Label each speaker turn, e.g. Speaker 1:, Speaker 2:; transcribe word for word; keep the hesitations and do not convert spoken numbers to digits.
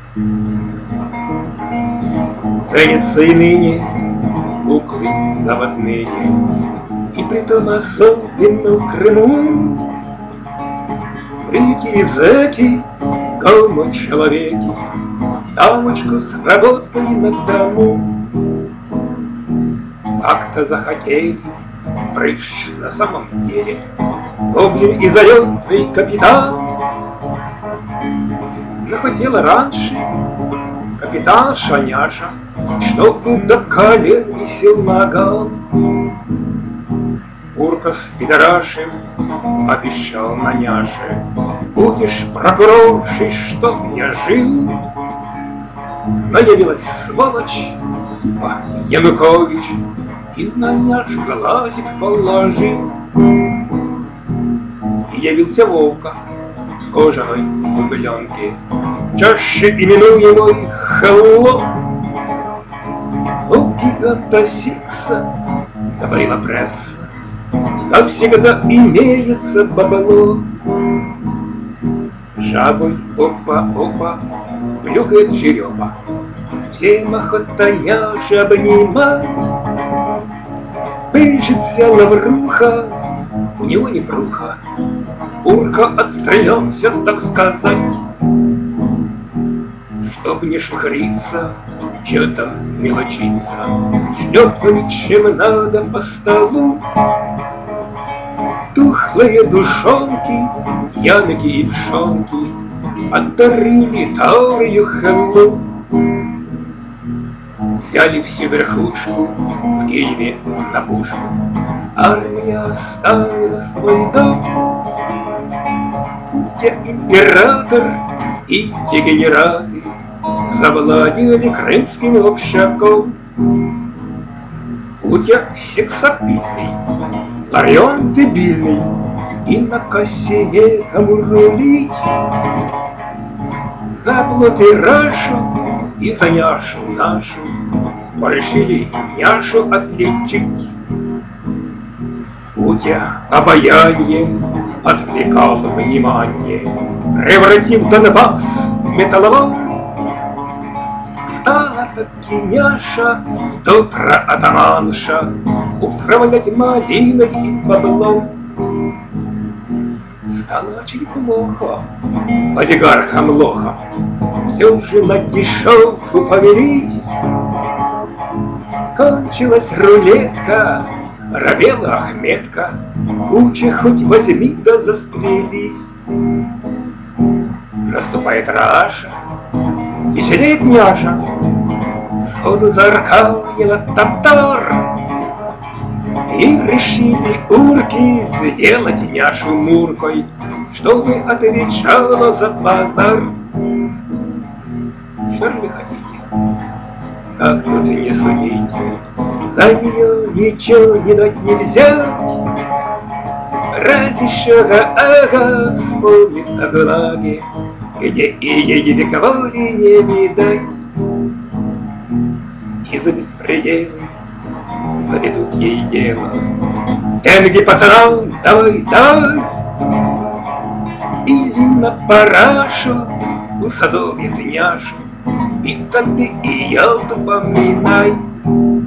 Speaker 1: Ценятся и ныне куклы заводные, и притом особенно в Крыму. Приютили зэки кому человеки дамочку с работой на дому. Как-то захотели прыщ на самом деле гоблин и залетный капитан. Но хотела раньше капитан Шаняша, чтобы до колен висел наган. Урка с пидорашем обещал на няше: будешь прокуроршей, чтоб я жил. Но явилась сволочь типа Янукович и на няшу глазик положил. И явился Вовка в кожаной дубленке, чаще именуемый Хэлло. У гиганта Сикса, говорила пресса, завсегда имеется бабло. Жабой опа-опа плюхает жереба, всем охота няши обнимать. Пыжит вся лавруха, у него не бруха, Урка отстрелялся, так сказать. Чтоб не шухриться, чё-то мелочиться, ждет он чем надо по столу. Тухлые душонки, янки и пшонки отдарили таурию Хэллу. Взяли все верхушку в Киеве на пушку, армия оставила свой дом. Кутя император и дегенераты завладели крымским общаком. Кутя сексапильный, Ларион дебильный, и на косе некому рулить. За плоты Рашу и за няшу нашу порешили няшу отличить. Кутя обаянием отвлекал внимание, превратив Донбасс в металлолом. Стала таки няша, добра атаманша, управлять малиной и баблом. Стало очень плохо олигархам-лохам, все же на дешевку повелись. Кончилась рулетка, робела Ахметка, Куча хоть возьми да застрелись. Наступает Раша, и сидит няша, сходу зарканила татар. И решили урки сделать няшу Муркой, чтобы отвечала за базар. Что же вы хотите? Как тут не судите, за нее ничего не дать нельзя. Разве Шага-Ага вспомнит о ГУЛАГе, где и ей вековали не видать. И за беспределы заведут ей дело. Деньги пацанам, давай, давай. Или на парашу усадовит няшу, и тогда и Ялту поминай.